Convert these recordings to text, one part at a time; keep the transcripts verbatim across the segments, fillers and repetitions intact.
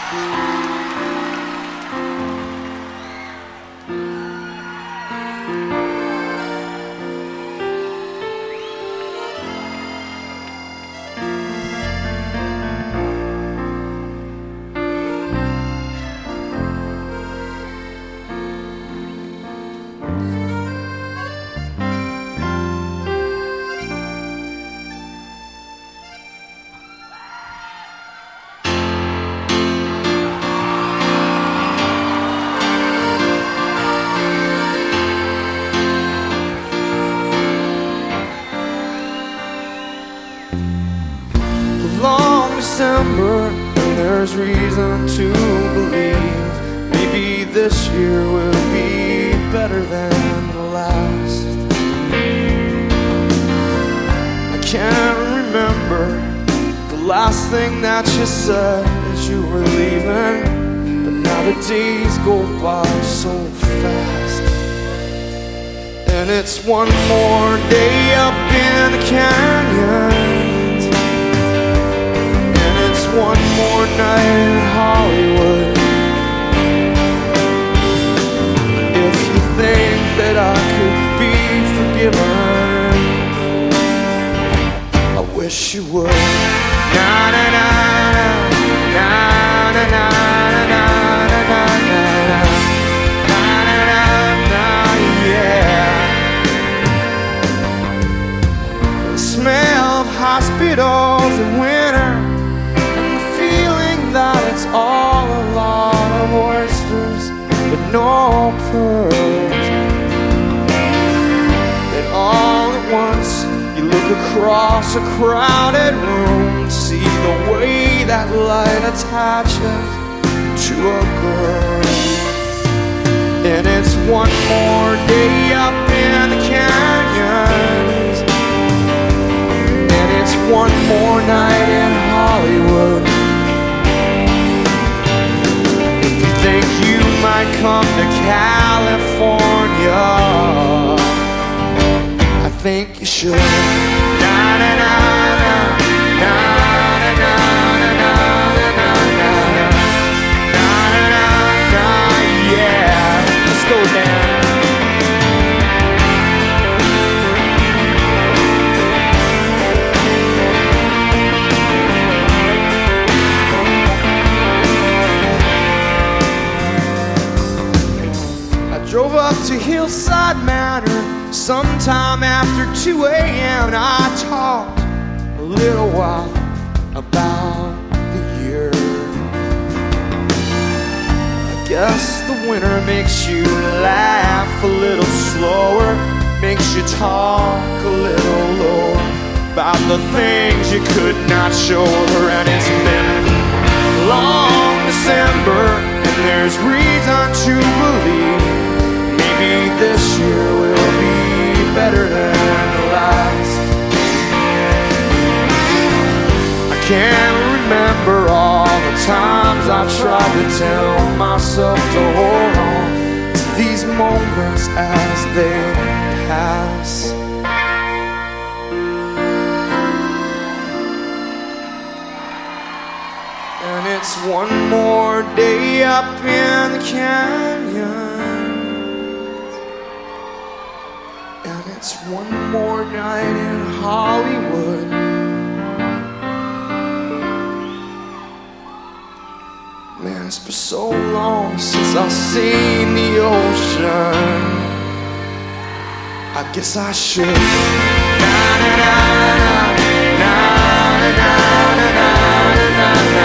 Long December, and there's reason to believe maybe this year will be better than the last. I can't remember the last thing that you said as you were leaving, but now the days go by so fast. And it's one more day up in the canyon, one more night in Hollywood. If you think that I could be forgiven, I wish you would. Na na na na na na na na na na na na na, yeah. The smell of hospitals in winter, that it's all a lot of oysters but no pearls. Then all at once you look across a crowded room to see the way that light attaches to a girl. And it's one more day up in the canyons, and it's one more night in Hollywood. Think you might come to California, I think you should. Na na na na na na na na na na na na na, yeah. Let's go down. Drove up to Hillside Manor sometime after two a m and I talked a little while about the year. I guess the winter makes you laugh a little slower, makes you talk a little lower about the things you could not show her. And it's been a long December, and there's reason to believe maybe this year will be better than the last. I can't remember all the times I tried to tell myself to hold on to these moments as they pass. And it's one more day up in the canyon, it's one more night in Hollywood. Man, it's been so long since I've seen the ocean. I guess I should. Na na na na na na na na na na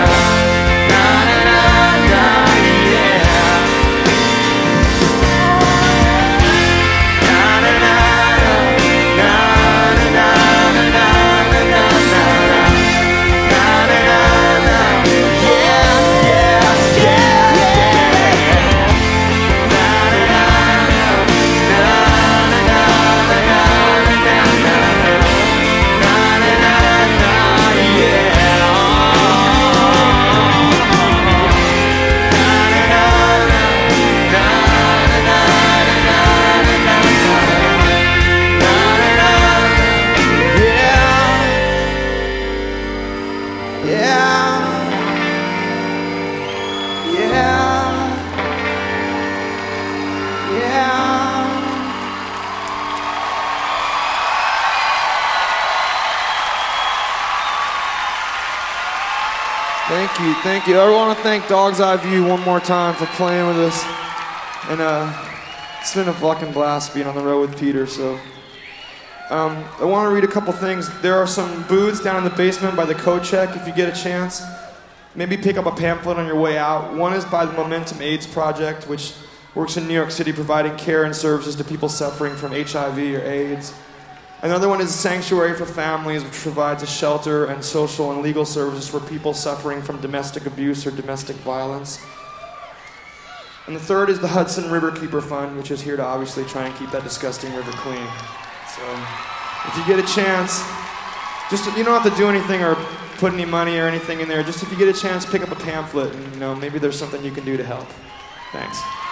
na, yeah. Thank you, thank you. I want to thank Dog's Eye View one more time for playing with us. And uh, it's been a fucking blast being on the road with Peter, so. Um, I want to read a couple things. There are some booths down in the basement by the Code Check if you get a chance. Maybe pick up a pamphlet on your way out. One is by the Momentum AIDS Project, which works in New York City providing care and services to people suffering from H I V or AIDS. Another one is Sanctuary for Families, which provides a shelter and social and legal services for people suffering from domestic abuse or domestic violence. And the third is the Hudson Riverkeeper Fund, which is here to obviously try and keep that disgusting river clean. So if you get a chance, just you don't have to do anything or put any money or anything in there. Just if you get a chance, pick up a pamphlet and, you know, maybe there's something you can do to help. Thanks.